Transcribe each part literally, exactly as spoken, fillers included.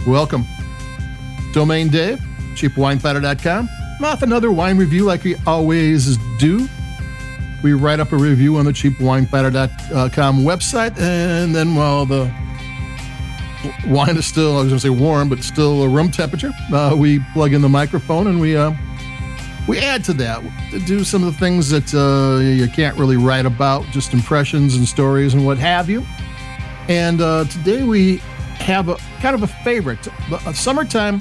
Welcome. Domain Dave, cheap wine fighter dot com. Off another wine review like we always do. We write up a review on the cheap wine fighter dot com website, and then while the wine is still, I was going to say warm, but still a room temperature, uh, we plug in the microphone and we uh, we add to that to do some of the things that uh, you can't really write about, just impressions and stories and what have you. And uh, today we have a kind of a favorite. Uh, summertime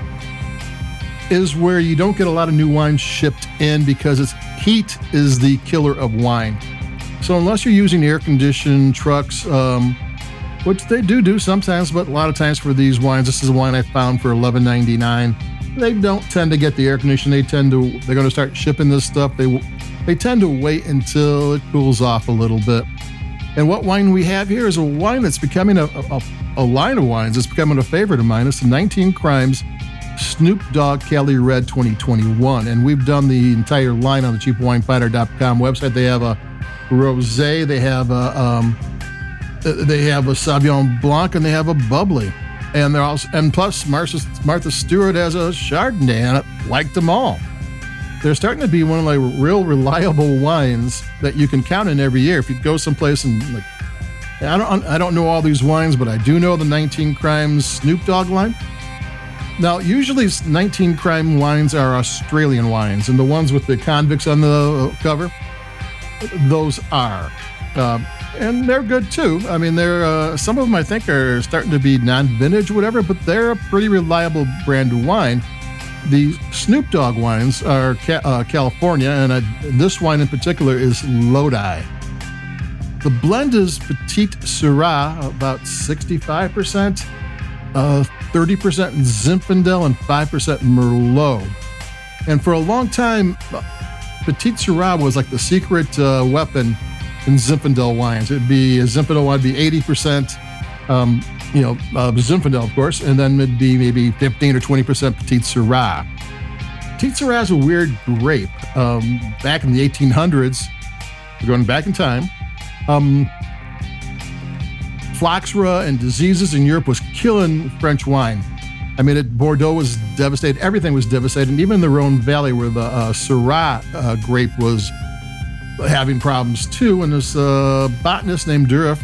is where you don't get a lot of new wine shipped in because it's heat is the killer of wine. So unless you're using air-conditioned trucks, um, which they do do sometimes, but a lot of times for these wines, this is a wine I found for eleven ninety-nine. They don't tend to get the air conditioning. They tend to, they're going to start shipping this stuff. They they tend to wait until it cools off a little bit. And what wine we have here is a wine that's becoming a, a, a line of wines. It's becoming a favorite of mine. It's the nineteen Crimes Snoop Dogg Cali Red twenty twenty-one. And we've done the entire line on the cheap wine fighter dot com website. They have a rosé, they have a um, they have a Sauvignon Blanc, and they have a bubbly. And they're also, and plus Martha, Martha Stewart has a Chardonnay, and I liked them all. They're starting to be one of the real reliable wines that you can count in every year. If you go someplace and like, I don't, I don't know all these wines, but I do know the nineteen Crimes Snoop Dogg line. Now, usually nineteen Crime wines are Australian wines, and the ones with the convicts on the cover, those are. Uh, and they're good too. I mean, they're uh, some of them I think are starting to be non-vintage or whatever, but they're a pretty reliable brand of wine. The Snoop Dogg wines are ca- uh, California, and I, this wine in particular is Lodi. The blend is Petite Syrah, about sixty-five percent, uh, thirty percent Zinfandel, and five percent Merlot. And for a long time, Petite Syrah was like the secret uh, weapon in Zinfandel wines. It'd be, Zinfandel wine would be eighty percent, um, you know, uh, Zinfandel, of course, and then it'd be maybe fifteen or twenty percent Petite Syrah. Petite Syrah is a weird grape. Um, back in the eighteen hundreds, we're going back in time, um, phylloxera and diseases in Europe was killing French wine. I mean, it, Bordeaux was devastated. Everything was devastated. And even the Rhone Valley, where the uh, Syrah uh, grape was having problems too. And this uh, botanist named Durif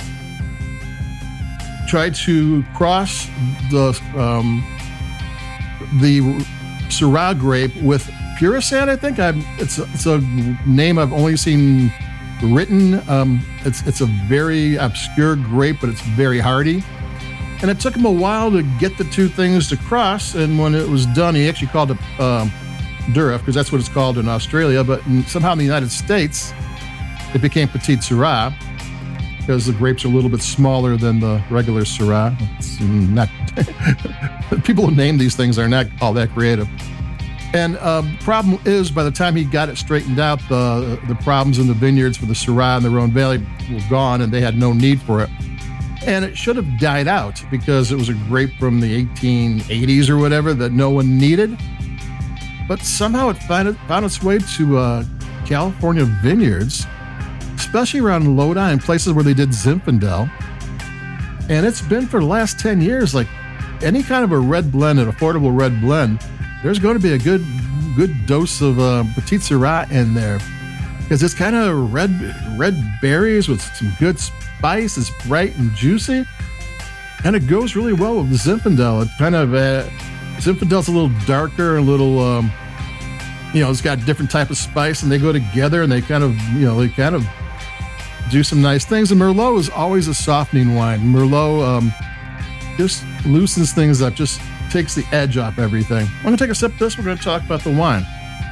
tried to cross the um, the Syrah grape with Purissant, I think. I'm, it's, a, it's a name I've only seen written. Um, it's, it's a very obscure grape, but it's very hardy. And it took him a while to get the two things to cross. And when it was done, he actually called it um, Durif, because that's what it's called in Australia. But in, somehow in the United States, it became Petite Syrah, because the grapes are a little bit smaller than the regular Syrah. It's not people who name these things are not all that creative. And uh, problem is, by the time he got it straightened out, the the problems in the vineyards for the Syrah and the Rhone Valley were gone, and they had no need for it. And it should have died out because it was a grape from the eighteen eighties or whatever that no one needed. But somehow it found, found its way to uh, California vineyards, especially around Lodi and places where they did Zinfandel. And it's been for the last ten years, like any kind of a red blend, an affordable red blend, there's going to be a good good dose of uh, Petite Syrah in there. Because it's kind of red red berries with some good spice. It's bright and juicy. And it goes really well with the Zinfandel. It kind of, uh, Zinfandel's a little darker, a little, um, you know, it's got a different type of spice, and they go together, and they kind of, you know, they kind of do some nice things. And Merlot is always a softening wine. Merlot um, just loosens things up, just takes the edge off everything. I'm going to take a sip of this. We're going to talk about the wine.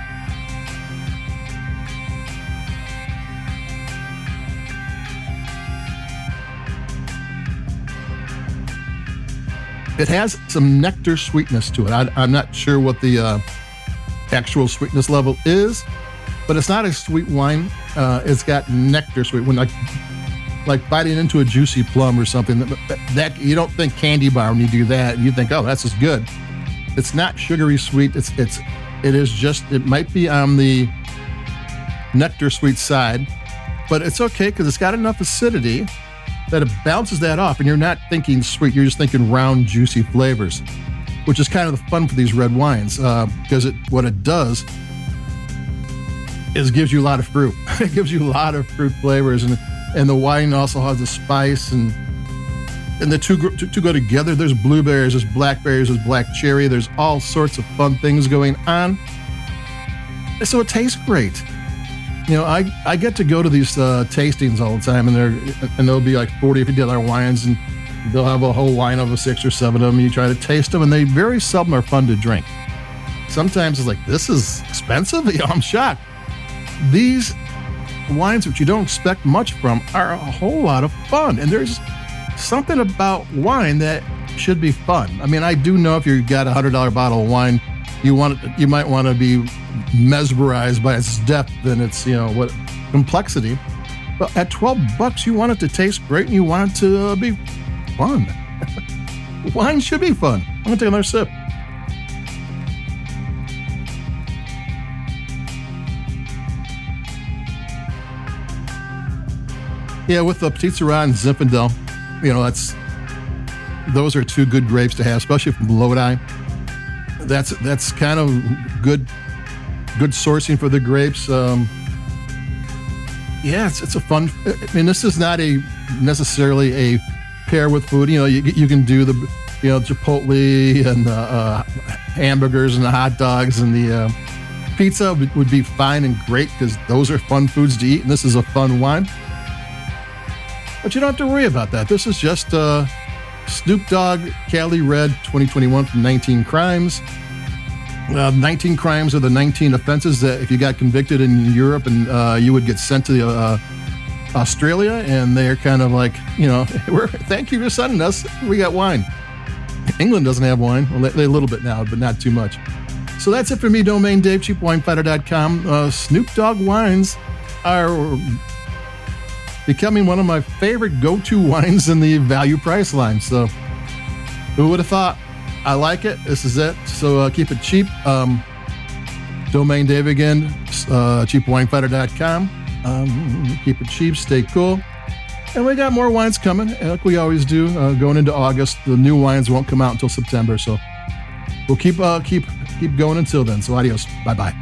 It has some nectar sweetness to it. I, I'm not sure what the uh, actual sweetness level is, but it's not a sweet wine. Uh, it's got nectar sweet. When like like biting into a juicy plum or something, that, that you don't think candy bar when you do that. You think, oh, that's just good. It's not sugary sweet. It's it's it is just. It might be on the nectar sweet side, but it's okay because it's got enough acidity that it bounces that off, and you're not thinking sweet, you're just thinking round, juicy flavors, which is kind of the fun for these red wines, uh, because it what it does is gives you a lot of fruit. It gives you a lot of fruit flavors, and and the wine also has the spice, and and the two, two, two go together. There's blueberries, there's blackberries, there's black cherry, there's all sorts of fun things going on. So it tastes great. You know, I, I get to go to these uh, tastings all the time, and they're and they'll be like forty, fifty dollar wines, and they'll have a whole line of six or seven of them. You try to taste them, and they very seldom are fun to drink. Sometimes it's like, this is expensive? You know, I'm shocked. These wines, which you don't expect much from, are a whole lot of fun, and there's something about wine that should be fun. I mean, I do know if you've got a one hundred dollar bottle of wine, you want you might want to be mesmerized by its depth and its, you know, what complexity. But at twelve bucks, you want it to taste great and you want it to uh, be fun. Wine should be fun. I'm gonna take another sip. Yeah, with the Petite Sirah and Zinfandel, you know, that's those are two good grapes to have, especially from Lodi. That's that's kind of good good sourcing for the grapes. Um, yeah, it's it's a fun. I mean, this is not a necessarily a pair with food. You know, you you can do the you know Chipotle and the uh, hamburgers and the hot dogs and the uh, pizza would, would be fine and great because those are fun foods to eat, and this is a fun wine. But you don't have to worry about that. This is just uh, Snoop Dogg Cali Red twenty twenty-one from nineteen Crimes. Uh, nineteen Crimes are the nineteen offenses that if you got convicted in Europe and uh, you would get sent to uh, Australia, and they're kind of like, you know, we're thank you for sending us. We got wine. England doesn't have wine. Well, they, they a little bit now, but not too much. So that's it for me, Domain Dave, cheap wine fighter dot com. Uh, Snoop Dogg wines are becoming one of my favorite go-to wines in the value price line. So who would have thought? I like it. This is it. So uh, keep it cheap. Um, Domain Dave again, uh, cheap wine fighter dot com. Um, keep it cheap. Stay cool. And we got more wines coming, like we always do. Uh, going into August, the new wines won't come out until September. So we'll keep uh, keep keep going until then. So adios. Bye bye.